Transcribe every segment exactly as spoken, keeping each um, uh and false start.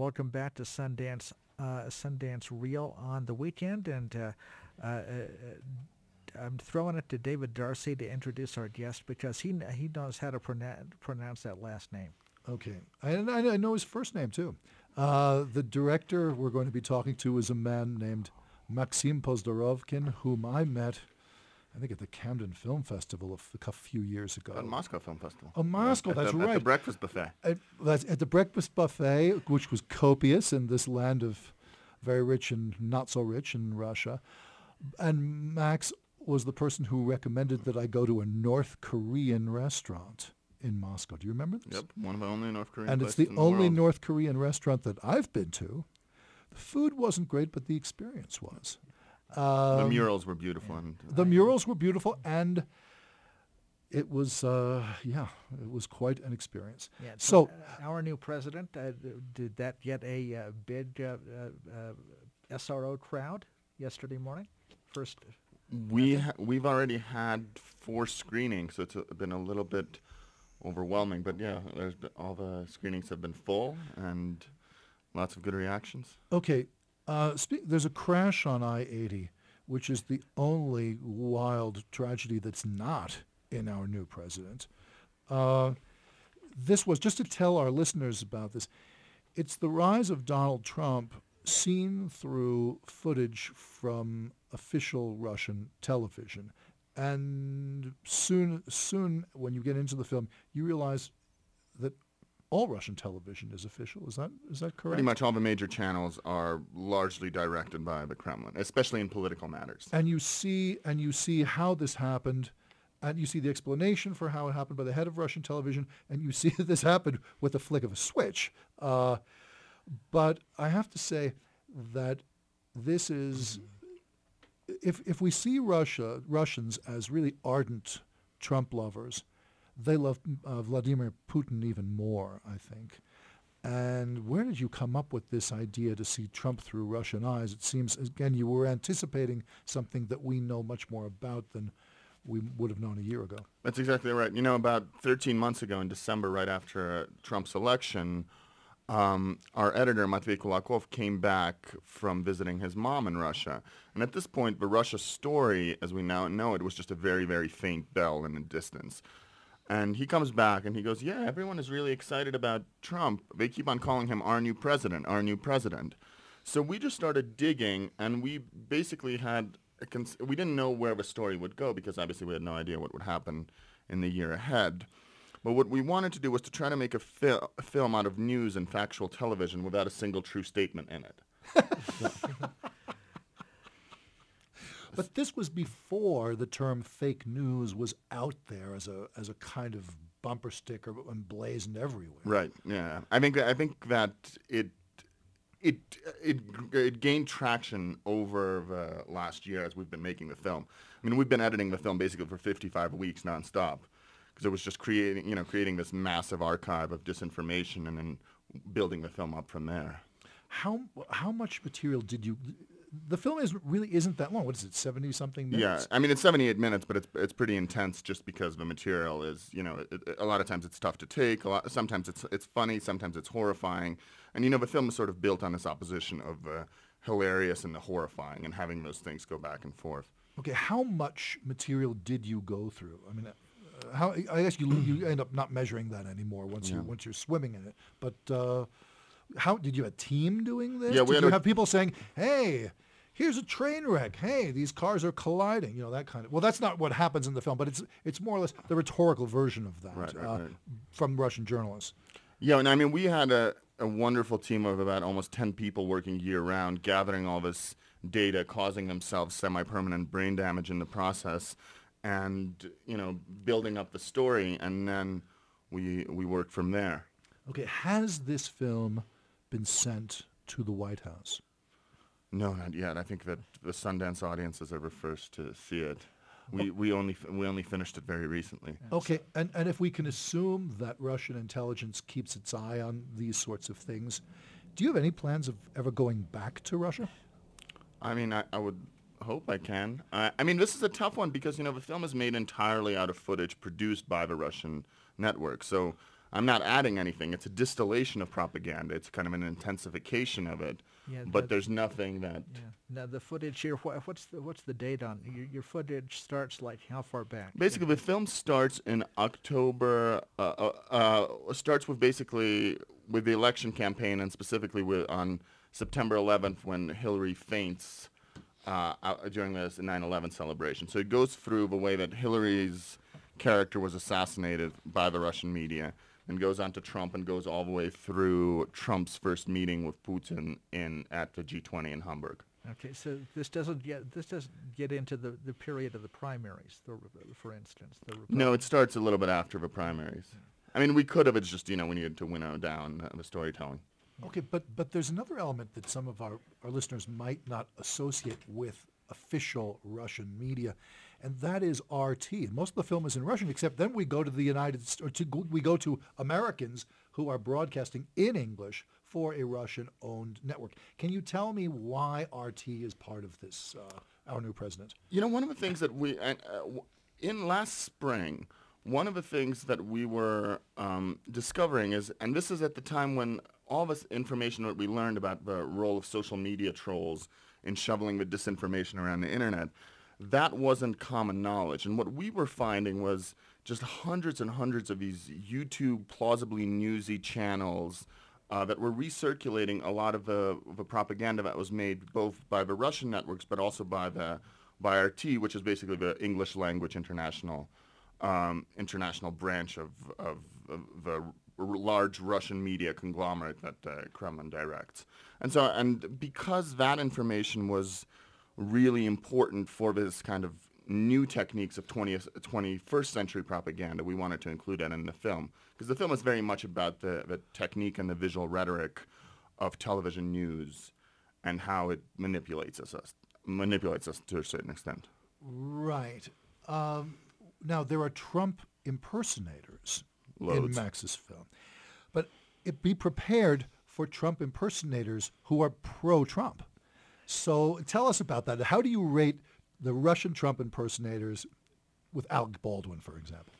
welcome back to Sundance uh, Sundance Reel on the weekend, and uh, uh, uh, I'm throwing it to David Darcy to introduce our guest because he he knows how to pronounce pronounce that last name. Okay, and I, I know his first name too. Uh, the director we're going to be talking to is a man named Maxim Pozdorovkin, whom I met, I think, at the Camden Film Festival a few years ago. At Moscow Film Festival. Oh, Moscow, at that's the, right. At the breakfast buffet. At, that's at the breakfast buffet, which was copious in this land of very rich and not so rich in Russia. And Max was the person who recommended that I go to a North Korean restaurant in Moscow. Do you remember this? Yep, one of the only North Korean And it's places the in the only world. North Korean restaurant that I've been to. The food wasn't great, but the experience was. Um, The murals were beautiful. And The murals were beautiful, and it was, uh, yeah, it was quite an experience. Yeah, So, uh, our new president, uh, did that get a uh, big uh, uh, uh, S R O crowd yesterday morning? First, we ha- we've already had four screenings, so it's a, been a little bit overwhelming. But yeah, there's been, all the screenings have been full and lots of good reactions. okay, uh, spe- there's a crash on I eighty, which is the only wild tragedy that's not in our new president. Uh, this was, just to tell our listeners about this, it's the rise of Donald Trump seen through footage from official Russian television. And soon, soon, when you get into the film, you realize that all Russian television is official. Is that is that correct? Pretty much all the major channels are largely directed by the Kremlin, especially in political matters. And you see, and you see how this happened, and you see the explanation for how it happened by the head of Russian television, and you see that this happened with the flick of a switch. Uh, but I have to say that this is, if if we see Russia Russians as really ardent Trump lovers, they love uh, Vladimir Putin even more, I think. And where did you come up with this idea to see Trump through Russian eyes? It seems, again, you were anticipating something that we know much more about than we would have known a year ago. That's exactly right. You know, about thirteen months ago in December, right after uh, Trump's election, um, our editor, Matvey Kulakov, came back from visiting his mom in Russia. And at this point, the Russia story, as we now know it, was just a very, very faint bell in the distance. And he comes back and he goes, yeah, everyone is really excited about Trump. They keep on calling him our new president, our new president. So we just started digging, and we basically had, a cons- we didn't know where the story would go because obviously we had no idea what would happen in the year ahead. But what we wanted to do was to try to make a, fil- a film out of news and factual television without a single true statement in it. But this was before the term fake news was out there as a as a kind of bumper sticker emblazoned everywhere. Right. Yeah. I think I think that it it it it gained traction over the last year as we've been making the film. I mean, we've been editing the film basically for fifty-five weeks nonstop because it was just creating you know creating this massive archive of disinformation and then building the film up from there. How how much material did you? The film is really isn't that long. What is it, seventy something minutes? Yeah, I mean it's seventy-eight minutes, but it's it's pretty intense just because the material is you know it, it, a lot of times it's tough to take. A lot sometimes it's it's funny, sometimes it's horrifying, and you know the film is sort of built on this opposition of the hilarious and the horrifying, and having those things go back and forth. Okay, how much material did you go through? I mean, uh, how I guess you you end up not measuring that anymore once Yeah. you once you're swimming in it. But uh, how did you have a team doing this? Yeah, we did had you a- have people saying, "Hey, here's a train wreck. Hey, these cars are colliding." You know, that kind of. Well, that's not what happens in the film, but it's it's more or less the rhetorical version of that Right, right, uh, right. from Russian journalists. Yeah, and I mean, we had a, a wonderful team of about almost ten people working year-round, gathering all this data, causing themselves semi-permanent brain damage in the process, and, you know, building up the story, and then we we worked from there. Okay, has this film been sent to the White House? No, not yet. I think that the Sundance audience is ever first to see it. We we only f- we only finished it very recently. Okay, and, and if we can assume that Russian intelligence keeps its eye on these sorts of things, do you have any plans of ever going back to Russia? I mean, I, I would hope I can. I, I mean, this is a tough one because, you know, the film is made entirely out of footage produced by the Russian network. So I'm not adding anything. It's a distillation of propaganda. It's kind of an intensification of it. Yeah, but that- there's nothing that... Yeah. Now the footage here. What, what's the what's the date on your, your footage? Starts like how far back? Basically, the film starts in October. Uh, uh, uh, starts with basically with the election campaign, and specifically with on September eleventh when Hillary faints uh, out during this nine eleven celebration. So it goes through the way that Hillary's character was assassinated by the Russian media, and goes on to Trump, and goes all the way through Trump's first meeting with Putin in at the G twenty in Hamburg. Okay, so this doesn't get this doesn't get into the, the period of the primaries, the, for instance. The No, it starts a little bit after the primaries. I mean, we could have. It's just, you know, we needed to winnow down uh, the storytelling. Okay, but but there's another element that some of our, our listeners might not associate with official Russian media, and that is R T. And most of the film is in Russian, except then we go to the United States, or to, we go to Americans who are broadcasting in English for a Russian-owned network. Can you tell me why R T is part of this, uh, our new president? You know, one of the things that we, uh, w- in last spring, one of the things that we were um, discovering is, and this is at the time when all this information that we learned about the role of social media trolls in shoveling the disinformation around the internet, that wasn't common knowledge. And what we were finding was just hundreds and hundreds of these YouTube plausibly newsy channels uh, that were recirculating a lot of the, the propaganda that was made both by the Russian networks but also by the by R T, which is basically the English language international um, international branch of, of, of the r- large Russian media conglomerate that uh, Kremlin directs. And so, and because that information was really important for this kind of new techniques of twentieth, twenty-first century propaganda, we wanted to include that in the film. Because the film is very much about the, the technique and the visual rhetoric of television news and how it manipulates us, us manipulates us to a certain extent. Right. Um, now, there are Trump impersonators Loads. in Max's film. But it, be prepared for Trump impersonators who are pro-Trump. So tell us about that. How do you rate the Russian Trump impersonators with Alec Baldwin, for example?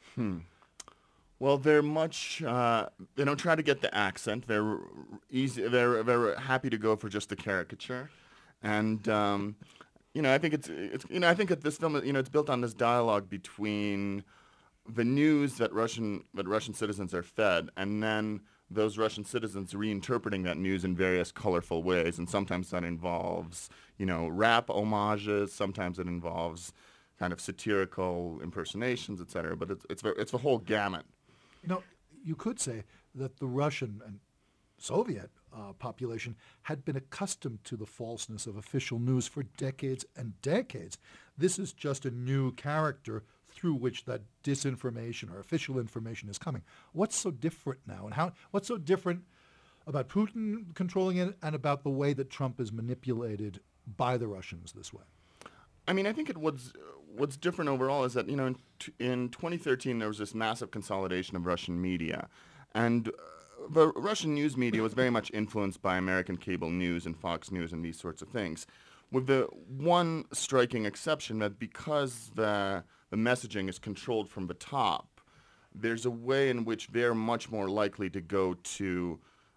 Well, they're much. Uh, they don't try to get the accent. They're easy. They're they're happy to go for just the caricature, and um, you know, I think it's it's you know, I think that this film, you know, it's built on this dialogue between the news that Russian that Russian citizens are fed, and then those Russian citizens reinterpreting that news in various colorful ways, and sometimes that involves, you know, rap homages. Sometimes it involves kind of satirical impersonations, et cetera. But it's it's it's the whole gamut. Now, you could say that the Russian and Soviet uh, population had been accustomed to the falseness of official news for decades and decades. This is just a new character through which that disinformation or official information is coming. What's so different now, and how? What's so different about Putin controlling it and about the way that Trump is manipulated by the Russians this way? I mean, I think it was what's different overall is that, you know, in, t- in twenty thirteen there was this massive consolidation of Russian media, and uh, the Russian news media was very much influenced by American cable news and Fox News and these sorts of things, with the one striking exception that because the the messaging is controlled from the top, there's a way in which they're much more likely to go to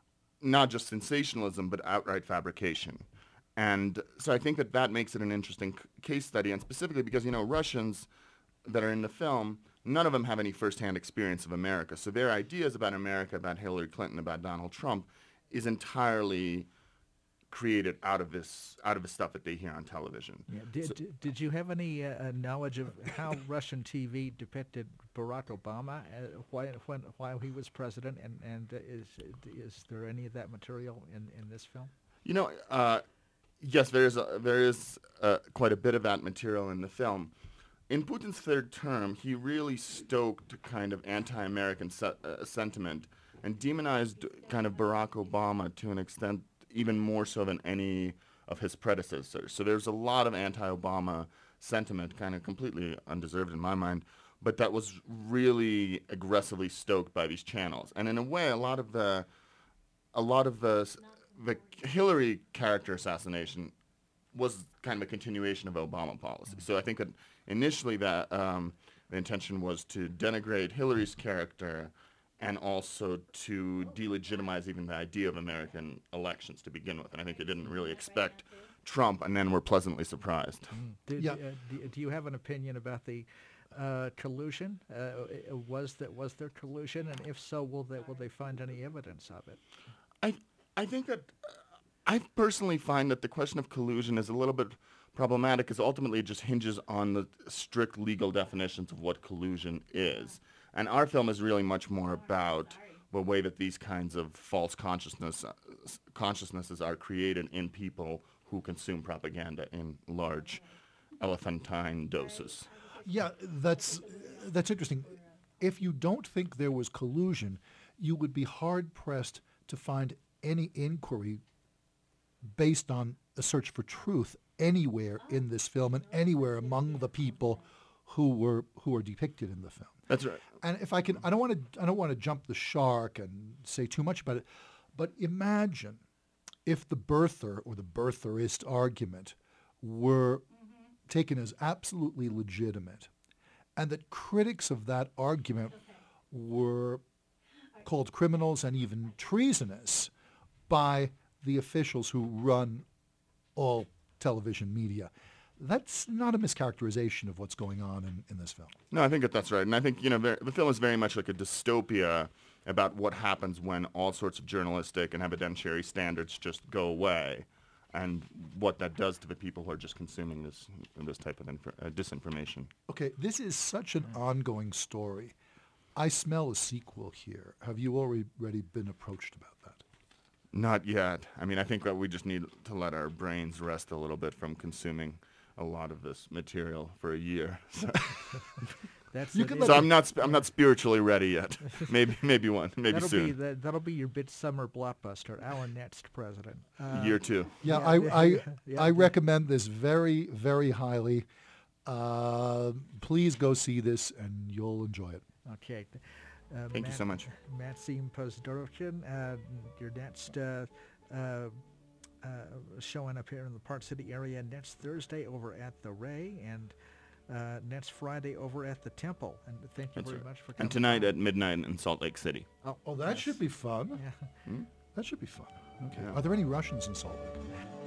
not just sensationalism but outright fabrication. And so I think that that makes it an interesting c- case study, and specifically because, you know, Russians that are in the film, none of them have any firsthand experience of America. So their ideas about America, about Hillary Clinton, about Donald Trump, is entirely created out of this, out of the stuff that they hear on television. Yeah. Did, So- did, did you have any uh, knowledge of how Russian T V depicted Barack Obama uh, why, when, while he was president, and, and uh, is is there any of that material in, in this film? You know, uh, yes, there is a, there is uh, quite a bit of that material in the film. In Putin's third term, he really stoked kind of anti-American se- uh, sentiment and demonized kind of Barack Obama to an extent even more so than any of his predecessors. So there's a lot of anti-Obama sentiment, kind of completely undeserved in my mind, but that was really aggressively stoked by these channels. And in a way, a lot of the a lot of the the Hillary character assassination was kind of a continuation of Obama policy. So I think that initially that um, the intention was to denigrate Hillary's character and also to delegitimize even the idea of American elections to begin with. And I think they didn't really expect Trump, and then were pleasantly surprised. Did, Yeah. uh, do, do you have an opinion about the uh, collusion? Uh, was that was there collusion, and if so, will they will they find any evidence of it? I I think that I personally find that the question of collusion is a little bit problematic, because ultimately it just hinges on the strict legal definitions of what collusion is. And our film is really much more about the way that these kinds of false consciousness uh, s- consciousnesses are created in people who consume propaganda in large elephantine doses. Yeah, that's that's interesting. If you don't think there was collusion, you would be hard pressed to find any inquiry based on a search for truth anywhere in this film and anywhere among the people who were who are depicted in the film. That's right. And if I can, I don't want to, I don't want to jump the shark and say too much about it, but imagine if the birther or the birtherist argument were taken as absolutely legitimate, and that critics of that argument were called criminals and even treasonous by the officials who run all television media. That's not a mischaracterization of what's going on in, in this film. No, I think that that's right. And I think, you know, ver- the film is very much like a dystopia about what happens when all sorts of journalistic and evidentiary standards just go away, and what that does to the people who are just consuming this this type of inf- uh, disinformation. Okay, this is such an ongoing story. I smell a sequel here. Have you already already been approached about that? Not yet. I mean, I think that we just need to let our brains rest a little bit from consuming a lot of this material for a year. So, That's You it. can It- let so I'm not sp- I'm not spiritually ready yet. Maybe maybe one. Maybe that'll soon. be the, that'll be your midsummer blockbuster. Our next president. Uh, Year two. Yeah, Yeah, I, yeah, I, yeah, yeah. I recommend this very, very highly. Uh, please go see this and you'll enjoy it. Okay. Uh, Thank you so much. Maxim Pozdorkin, uh, your next uh, uh, uh, showing up here in the Park City area next Thursday over at the Ray, and uh, next Friday over at the Temple. And thank you That's very right. much for coming. And tonight by. at midnight in Salt Lake City. Oh, Oh, that yes. should be fun. Yeah. That should be fun. Okay. Yeah. Are there any Russians in Salt Lake?